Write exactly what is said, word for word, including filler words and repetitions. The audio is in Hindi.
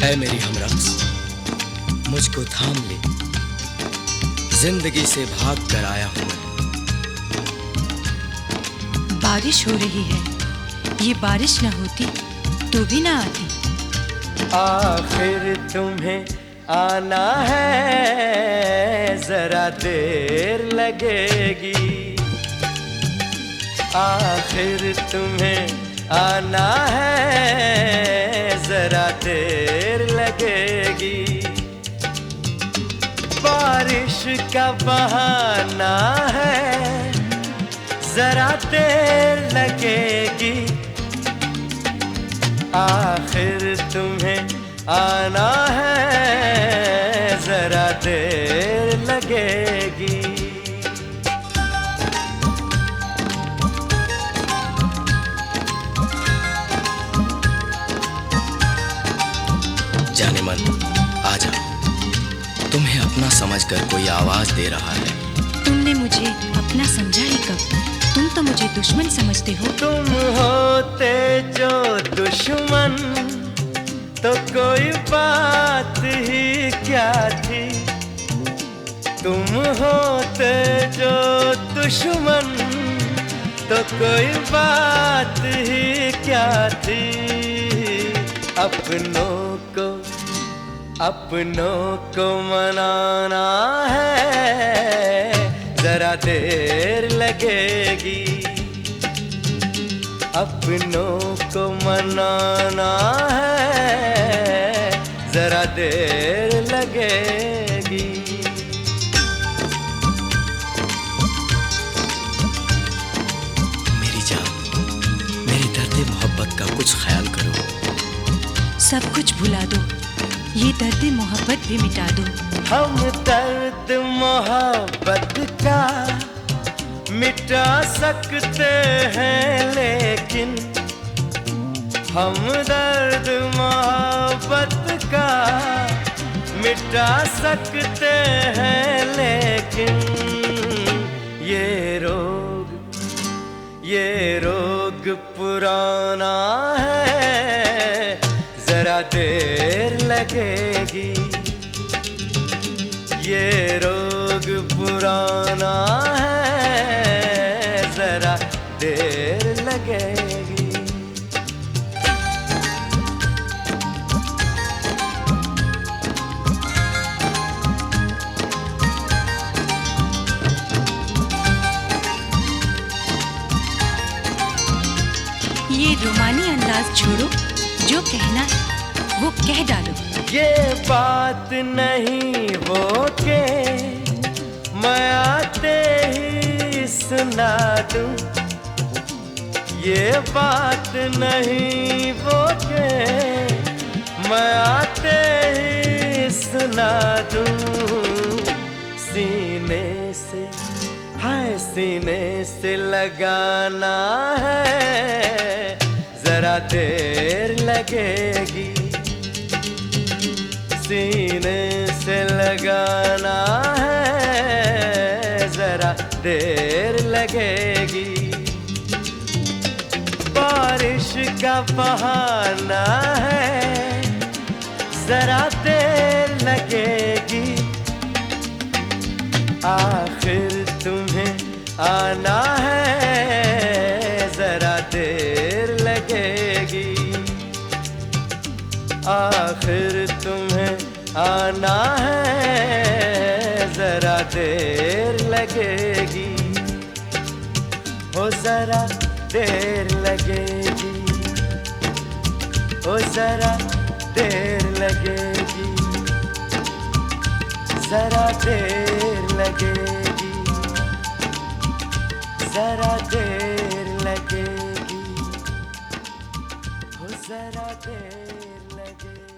ऐ मेरी हमरक्स, मुझको थाम ले, जिंदगी से भाग कर आया हूँ। बारिश हो रही है, ये बारिश न होती तो भी ना आती। आखिर तुम्हें आना है, जरा देर लगेगी। आखिर तुम्हें आना है, जरा देर लगेगी। बारिश का बहाना है, जरा देर लगेगी। आखिर तुम्हें आना है, जरा देर लगेगी। जाने मन आजा, तुम्हें अपना समझकर कोई आवाज दे रहा है। तुमने मुझे अपना समझा ही कब, तुम तो मुझे दुश्मन समझते हो। तुम होते जो दुश्मन तो कोई बात ही क्या थी। तुम होते जो दुश्मन तो कोई बात ही क्या थी। अपनों को अपनों को मनाना है, जरा देर लगेगी। अपनों को मनाना है, जरा देर लगेगी। मेरी जान, मेरे दर्द मोहब्बत का कुछ ख्याल करो। सब कुछ भुला दो, ये दर्द मोहब्बत भी मिटा दो। हम दर्द मोहब्बत का मिटा सकते हैं, लेकिन हम दर्द मोहब्बत का मिटा सकते हैं, लेकिन ये रोग ये रोग पुराना है, जरा देर लगेगी। ये रोग पुराना है, जरा देर लगेगी। ये रोमानी अंदाज छोड़ो, जो कहना है वो कह डालो। ये बात नहीं वो के मैं आते ही सुना दूं। ये बात नहीं वो के मैं आते ही सुना दूं। सीने से हाय सीने से लगाना है, जरा देर लगेगी। सीने से लगाना है, जरा देर लगेगी। बारिश का बहाना है, जरा देर लगेगी। आखिर तुम्हें आना है, जरा देर लगेगी। आखिर तुम्हें आना है, जरा देर लगेगी। हो जरा देर लगेगी, हो जरा देर लगेगी, जरा देर लगेगी, जरा देर लगेगी, हो जरा देर लगेगी।